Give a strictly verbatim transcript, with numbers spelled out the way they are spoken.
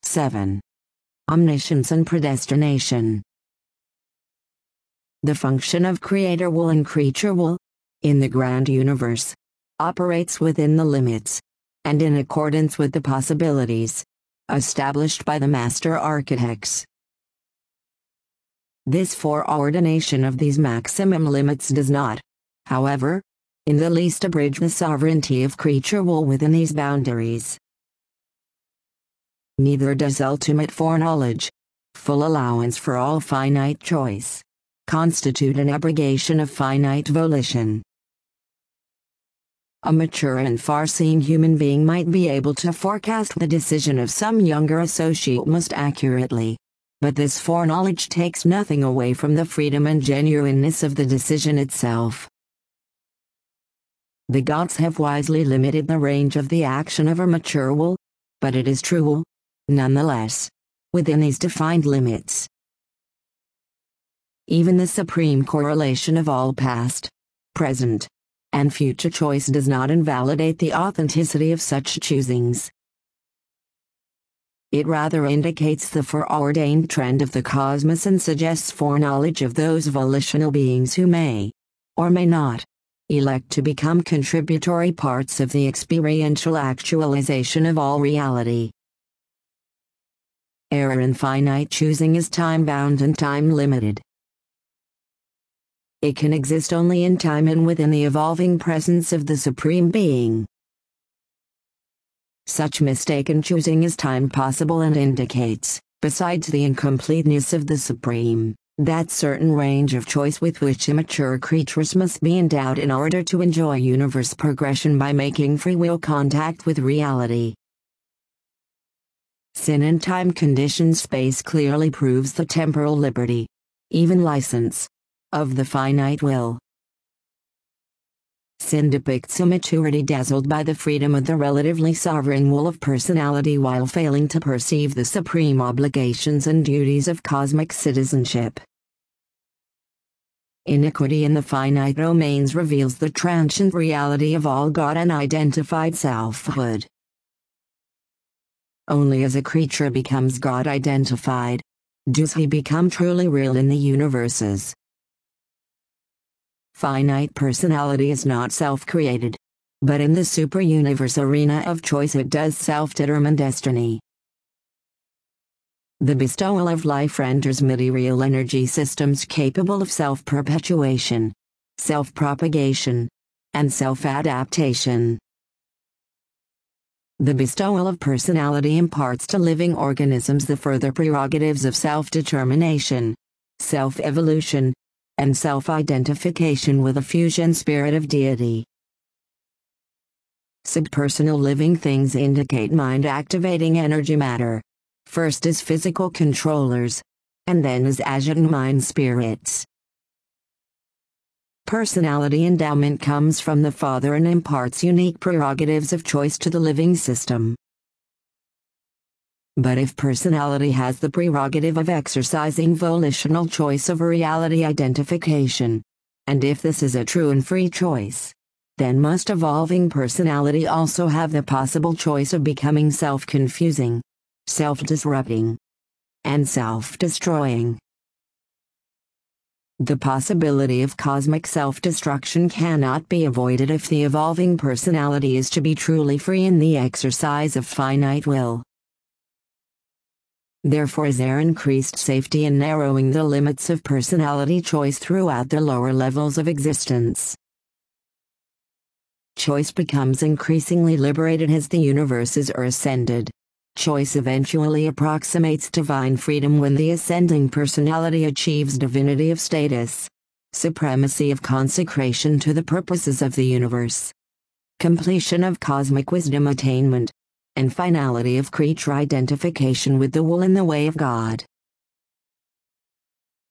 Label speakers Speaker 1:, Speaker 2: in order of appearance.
Speaker 1: seven. Omniscience and predestination. The function of creator will and creature will, in the grand universe, operates within the limits, and in accordance with the possibilities, established by the master architects. This foreordination of these maximum limits does not, however, in the least abridge the sovereignty of creature will within these boundaries. Neither does ultimate foreknowledge, full allowance for all finite choice, constitute an abrogation of finite volition. A mature and far-seeing human being might be able to forecast the decision of some younger associate most accurately, but this foreknowledge takes nothing away from the freedom and genuineness of the decision itself. The gods have wisely limited the range of the action of a mature will, but it is true will, nonetheless, within these defined limits. Even the supreme correlation of all past, present, and future choice does not invalidate the authenticity of such choosings. It rather indicates the foreordained trend of the cosmos and suggests foreknowledge of those volitional beings who may, or may not, elect to become contributory parts of the experiential actualization of all reality. Error in finite choosing is time-bound and time-limited. It can exist only in time and within the evolving presence of the Supreme Being. Such mistaken choosing is time possible and indicates, besides the incompleteness of the Supreme, that certain range of choice with which immature creatures must be endowed in order to enjoy universe progression by making free will contact with reality. Sin and time conditioned space clearly proves the temporal liberty, even license, of the finite will. Sin depicts a maturity dazzled by the freedom of the relatively sovereign will of personality while failing to perceive the supreme obligations and duties of cosmic citizenship. Iniquity in the finite domains reveals the transient reality of all God-unidentified selfhood. Only as a creature becomes God-identified, does he become truly real in the universes. Finite personality is not self-created, but in the super-universe arena of choice it does self-determine destiny. The bestowal of life renders material energy systems capable of self-perpetuation, self-propagation, and self-adaptation. The bestowal of personality imparts to living organisms the further prerogatives of self-determination, self-evolution, and self-identification with a fusion spirit of deity. Subpersonal living things indicate mind-activating energy matter, first as physical controllers, and then as agent mind spirits. Personality endowment comes from the Father and imparts unique prerogatives of choice to the living system. But if personality has the prerogative of exercising volitional choice over reality identification, and if this is a true and free choice, then must evolving personality also have the possible choice of becoming self-confusing, self-disrupting, and self-destroying. The possibility of cosmic self-destruction cannot be avoided if the evolving personality is to be truly free in the exercise of finite will. Therefore is there increased safety in narrowing the limits of personality choice throughout the lower levels of existence. Choice becomes increasingly liberated as the universes are ascended. Choice eventually approximates divine freedom when the ascending personality achieves divinity of status, supremacy of consecration to the purposes of the universe, completion of cosmic wisdom attainment, and finality of creature identification with the will in the way of God.